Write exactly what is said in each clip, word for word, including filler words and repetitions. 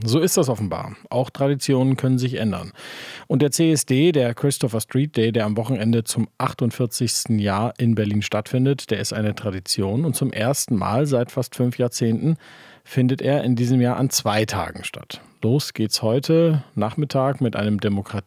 So ist das offenbar. Auch Traditionen können sich ändern. Und der C S D, der Christopher Street Day, der am Wochenende zum achtundvierzigsten Jahr in Berlin stattfindet, der ist eine Tradition. Und zum ersten Mal seit fast fünf Jahrzehnten findet er in diesem Jahr an zwei Tagen statt. Los geht's heute Nachmittag mit einem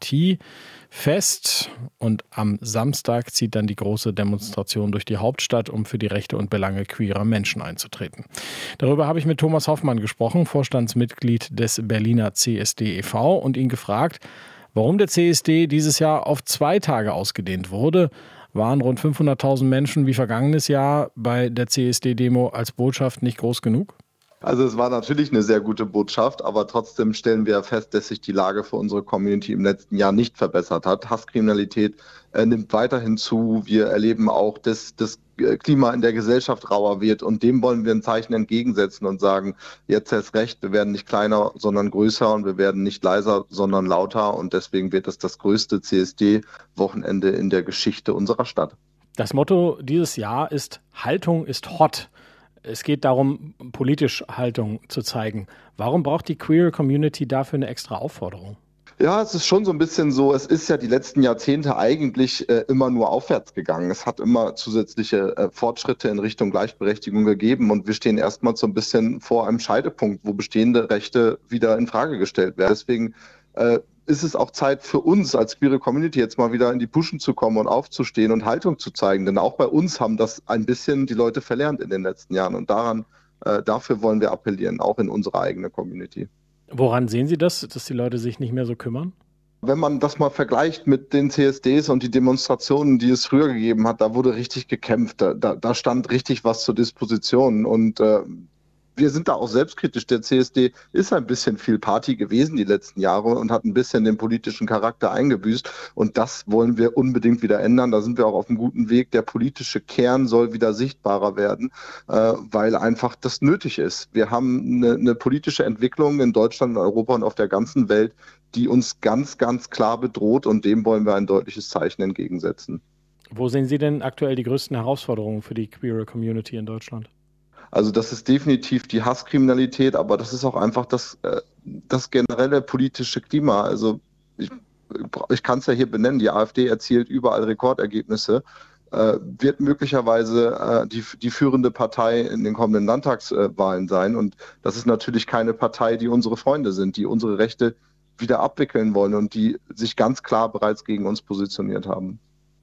Demokratiefest. Und am Samstag zieht dann die große Demonstration durch die Hauptstadt, um für die Rechte und Belange queerer Menschen einzutreten. Darüber habe ich mit Thomas Hoffmann gesprochen, Vorstandsmitglied des Berliner C S D e V, und ihn gefragt, warum der C S D dieses Jahr auf zwei Tage ausgedehnt wurde. Waren rund fünfhunderttausend Menschen wie vergangenes Jahr bei der C S D-Demo als Botschaft nicht groß genug? Also es war natürlich eine sehr gute Botschaft, aber trotzdem stellen wir fest, dass sich die Lage für unsere Community im letzten Jahr nicht verbessert hat. Hasskriminalität äh, nimmt weiterhin zu. Wir erleben auch, dass das Klima in der Gesellschaft rauer wird, und dem wollen wir ein Zeichen entgegensetzen und sagen, jetzt erst recht, wir werden nicht kleiner, sondern größer, und wir werden nicht leiser, sondern lauter, und deswegen wird es das größte C S D-Wochenende in der Geschichte unserer Stadt. Das Motto dieses Jahr ist Haltung ist hot. Es geht darum, politisch Haltung zu zeigen. Warum braucht die Queer Community dafür eine extra Aufforderung? Ja, es ist schon so ein bisschen so, es ist ja die letzten Jahrzehnte eigentlich äh, immer nur aufwärts gegangen. Es hat immer zusätzliche äh, Fortschritte in Richtung Gleichberechtigung gegeben, und wir stehen erstmal so ein bisschen vor einem Scheidepunkt, wo bestehende Rechte wieder in Frage gestellt werden. Deswegen äh, ist es auch Zeit für uns als queere Community jetzt mal wieder in die Puschen zu kommen und aufzustehen und Haltung zu zeigen. Denn auch bei uns haben das ein bisschen die Leute verlernt in den letzten Jahren, und daran, äh, dafür wollen wir appellieren, auch in unsere eigene Community. Woran sehen Sie das, dass die Leute sich nicht mehr so kümmern? Wenn man das mal vergleicht mit den C S Ds und die Demonstrationen, die es früher gegeben hat, da wurde richtig gekämpft, da, da stand richtig was zur Disposition, und äh, wir sind da auch selbstkritisch. Der C S D ist ein bisschen viel Party gewesen die letzten Jahre und hat ein bisschen den politischen Charakter eingebüßt. Und das wollen wir unbedingt wieder ändern. Da sind wir auch auf einem guten Weg. Der politische Kern soll wieder sichtbarer werden, äh, weil einfach das nötig ist. Wir haben eine, eine politische Entwicklung in Deutschland, in Europa und auf der ganzen Welt, die uns ganz, ganz klar bedroht. Und dem wollen wir ein deutliches Zeichen entgegensetzen. Wo sehen Sie denn aktuell die größten Herausforderungen für die queere Community in Deutschland? Also das ist definitiv die Hasskriminalität, aber das ist auch einfach das, das generelle politische Klima. Also ich, ich kann es ja hier benennen, die AfD erzielt überall Rekordergebnisse, äh, wird möglicherweise äh, die, die führende Partei in den kommenden Landtagswahlen sein. Und das ist natürlich keine Partei, die unsere Freunde sind, die unsere Rechte wieder abwickeln wollen und die sich ganz klar bereits gegen uns positioniert haben.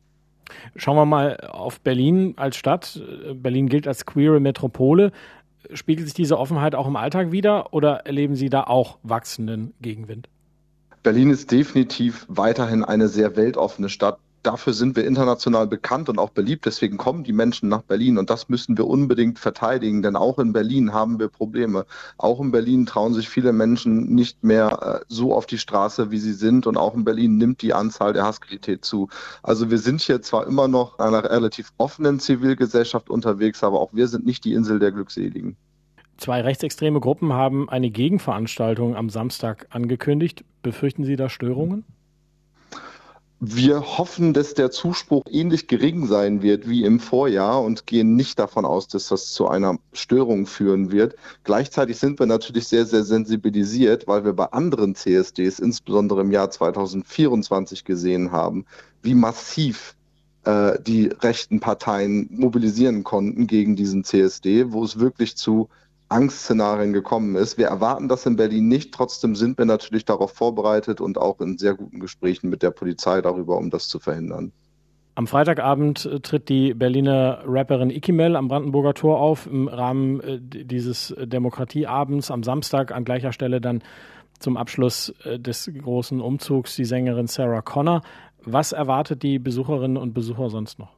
Schauen wir mal auf Berlin als Stadt. Berlin gilt als queere Metropole. Spiegelt sich diese Offenheit auch im Alltag wider, oder erleben Sie da auch wachsenden Gegenwind? Berlin ist definitiv weiterhin eine sehr weltoffene Stadt. Dafür sind wir international bekannt und auch beliebt. Deswegen kommen die Menschen nach Berlin, und das müssen wir unbedingt verteidigen, denn auch in Berlin haben wir Probleme. Auch in Berlin trauen sich viele Menschen nicht mehr äh, so auf die Straße, wie sie sind, und auch in Berlin nimmt die Anzahl der Hasskriminalität zu. Also wir sind hier zwar immer noch in einer relativ offenen Zivilgesellschaft unterwegs, aber auch wir sind nicht die Insel der Glückseligen. Zwei rechtsextreme Gruppen haben eine Gegenveranstaltung am Samstag angekündigt. Befürchten Sie da Störungen? Wir hoffen, dass der Zuspruch ähnlich gering sein wird wie im Vorjahr und gehen nicht davon aus, dass das zu einer Störung führen wird. Gleichzeitig sind wir natürlich sehr, sehr sensibilisiert, weil wir bei anderen C S Ds, insbesondere im Jahr zweitausendvierundzwanzig, gesehen haben, wie massiv äh, die rechten Parteien mobilisieren konnten gegen diesen C S D, wo es wirklich zu Angstszenarien gekommen ist. Wir erwarten das in Berlin nicht. Trotzdem sind wir natürlich darauf vorbereitet und auch in sehr guten Gesprächen mit der Polizei darüber, um das zu verhindern. Am Freitagabend tritt die Berliner Rapperin Ikimel am Brandenburger Tor auf im Rahmen dieses Demokratieabends. Am Samstag an gleicher Stelle dann zum Abschluss des großen Umzugs die Sängerin Sarah Connor. Was erwartet die Besucherinnen und Besucher sonst noch?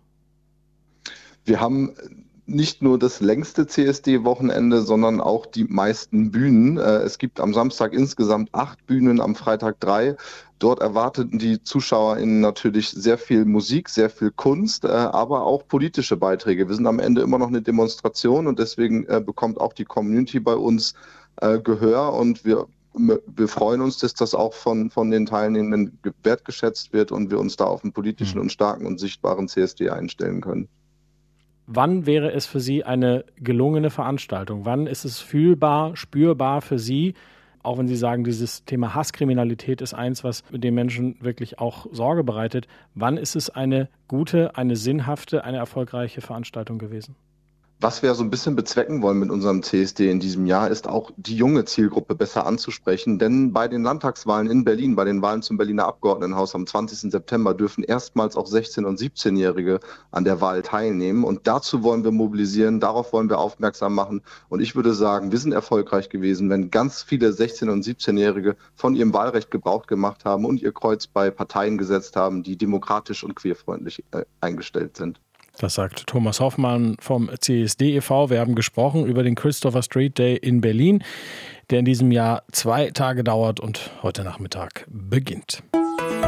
Wir haben nicht nur das längste C S D-Wochenende, sondern auch die meisten Bühnen. Es gibt am Samstag insgesamt acht Bühnen, am Freitag drei. Dort erwarteten die ZuschauerInnen natürlich sehr viel Musik, sehr viel Kunst, aber auch politische Beiträge. Wir sind am Ende immer noch eine Demonstration, und deswegen bekommt auch die Community bei uns Gehör, und wir Wir freuen uns, dass das auch von, von den Teilnehmenden wertgeschätzt wird und wir uns da auf einen politischen und starken und sichtbaren C S D einstellen können. Wann wäre es für Sie eine gelungene Veranstaltung? Wann ist es fühlbar, spürbar für Sie, auch wenn Sie sagen, dieses Thema Hasskriminalität ist eins, was den Menschen wirklich auch Sorge bereitet. Wann ist es eine gute, eine sinnhafte, eine erfolgreiche Veranstaltung gewesen? Was wir so ein bisschen bezwecken wollen mit unserem C S D in diesem Jahr, ist auch die junge Zielgruppe besser anzusprechen. Denn bei den Landtagswahlen in Berlin, bei den Wahlen zum Berliner Abgeordnetenhaus am zwanzigsten September dürfen erstmals auch sechzehn- und siebzehnjährige an der Wahl teilnehmen. Und dazu wollen wir mobilisieren, darauf wollen wir aufmerksam machen. Und ich würde sagen, wir sind erfolgreich gewesen, wenn ganz viele sechzehn- und siebzehnjährige von ihrem Wahlrecht Gebrauch gemacht haben und ihr Kreuz bei Parteien gesetzt haben, die demokratisch und queerfreundlich äh, eingestellt sind. Das sagt Thomas Hoffmann vom C S D e V Wir haben gesprochen über den Christopher Street Day in Berlin, der in diesem Jahr zwei Tage dauert und heute Nachmittag beginnt.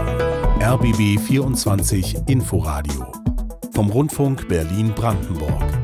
R B B vierundzwanzig Inforadio vom Rundfunk Berlin-Brandenburg.